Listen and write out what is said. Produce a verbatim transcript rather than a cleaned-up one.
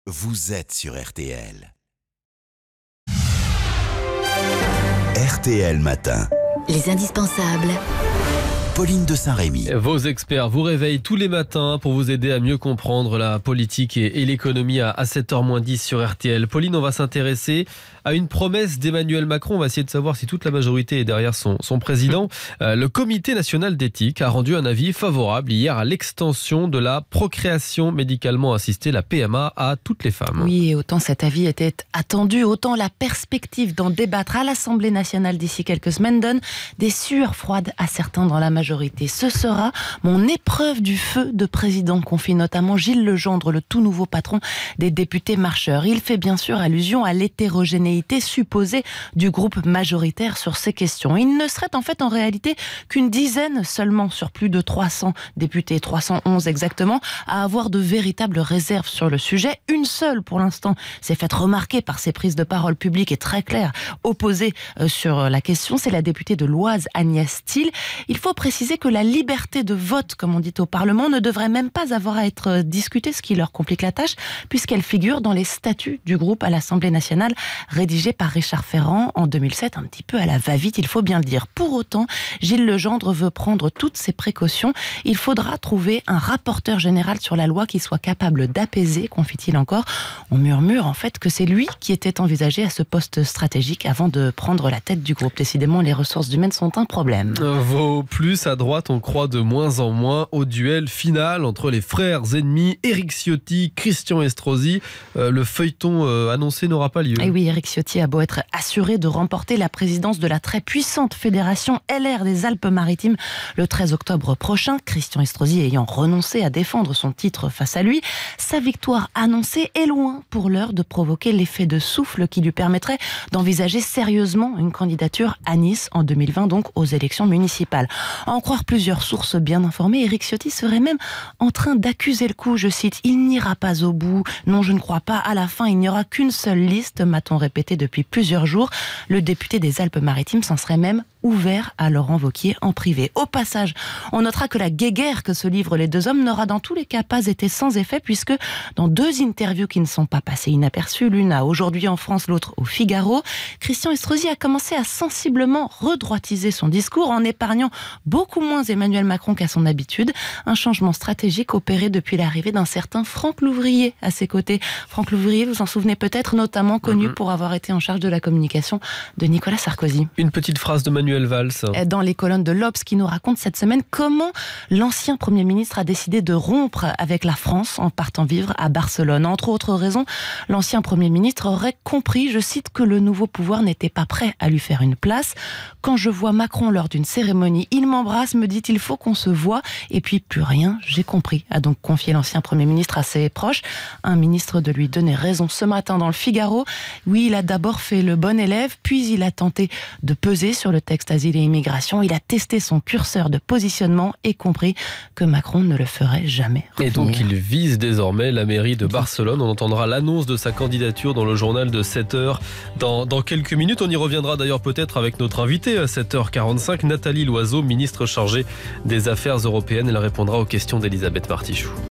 vous êtes sur R T L. R T L Matin. Les indispensables. Pauline de Saint-Rémy. Vos experts vous réveillent tous les matins pour vous aider à mieux comprendre la politique et, et l'économie à, à sept heures moins dix sur R T L. Pauline, on va s'intéresser à une promesse d'Emmanuel Macron. On va essayer de savoir si toute la majorité est derrière son, son président. Euh, le Comité national d'éthique a rendu un avis favorable hier à l'extension de la procréation médicalement assistée, la P M A, à toutes les femmes. Oui, et autant cet avis était attendu, autant la perspective d'en débattre à l'Assemblée nationale d'ici quelques semaines donne des sueurs froides à certains dans la majorité. Ce sera mon épreuve du feu de président, confie notamment Gilles Legendre, le tout nouveau patron des députés marcheurs. Il fait bien sûr allusion à l'hétérogénéité supposée du groupe majoritaire sur ces questions. Il ne serait en fait en réalité qu'une dizaine seulement sur plus de trois cents députés, trois cent onze exactement, à avoir de véritables réserves sur le sujet. Une seule pour l'instant s'est faite remarquer par ses prises de parole publiques et très claires opposées sur la question, c'est la députée de l'Oise Agnès Thill. Il faut préciser que la liberté de vote, comme on dit au Parlement, ne devrait même pas avoir à être discutée, ce qui leur complique la tâche, puisqu'elle figure dans les statuts du groupe à l'Assemblée nationale, rédigés par Richard Ferrand en deux mille sept, un petit peu à la va-vite, il faut bien le dire. Pour autant, Gilles Legendre veut prendre toutes ces précautions. Il faudra trouver un rapporteur général sur la loi qui soit capable d'apaiser, confie-t-il encore. On murmure en fait que c'est lui qui était envisagé à ce poste stratégique avant de prendre la tête du groupe. Décidément, les ressources humaines sont un problème. Vos plus à droite, on croit de moins en moins au duel final entre les frères ennemis Éric Ciotti, Christian Estrosi. Euh, le feuilleton euh, annoncé n'aura pas lieu. Et oui, Éric Ciotti a beau être assuré de remporter la présidence de la très puissante fédération L R des Alpes-Maritimes le treize octobre prochain, Christian Estrosi ayant renoncé à défendre son titre face à lui, sa victoire annoncée est loin pour l'heure de provoquer l'effet de souffle qui lui permettrait d'envisager sérieusement une candidature à Nice en deux mille vingt, donc aux élections municipales. En croire plusieurs sources bien informées, Éric Ciotti serait même en train d'accuser le coup, je cite, « Il n'ira pas au bout, non je ne crois pas, à la fin il n'y aura qu'une seule liste », m'a-t-on répété depuis plusieurs jours. Le député des Alpes-Maritimes s'en serait même ouvert à Laurent Wauquiez en privé. Au passage, on notera que la guéguerre que se livrent les deux hommes n'aura dans tous les cas pas été sans effet, puisque dans deux interviews qui ne sont pas passées inaperçues, l'une à Aujourd'hui en France, l'autre au Figaro, Christian Estrosi a commencé à sensiblement redroitiser son discours en épargnant beaucoup moins Emmanuel Macron qu'à son habitude. Un changement stratégique opéré depuis l'arrivée d'un certain Franck Louvrier à ses côtés. Franck Louvrier, vous en souvenez peut-être, notamment connu mmh. pour avoir été en charge de la communication de Nicolas Sarkozy. Une petite phrase de Manuel Valls. Dans les colonnes de l'Obs qui nous raconte cette semaine comment l'ancien Premier ministre a décidé de rompre avec la France en partant vivre à Barcelone. Entre autres raisons, l'ancien Premier ministre aurait compris, je cite, que le nouveau pouvoir n'était pas prêt à lui faire une place. Quand je vois Macron lors d'une cérémonie, il m'embrasse, me dit il faut qu'on se voit, et puis plus rien, j'ai compris, a donc confié l'ancien Premier ministre à ses proches. Un ministre de lui donner raison ce matin dans le Figaro. Oui, il a d'abord fait le bon élève, puis il a tenté de peser sur le texte asile et immigration. Il a testé son curseur de positionnement et compris que Macron ne le ferait jamais revenir. Et donc il vise désormais la mairie de Barcelone. On entendra l'annonce de sa candidature dans le journal de sept heures dans, dans quelques minutes. On y reviendra d'ailleurs peut-être avec notre invitée à sept heures quarante-cinq, Nathalie Loiseau, ministre chargée des Affaires européennes. Elle répondra aux questions d'Elisabeth Martichoux.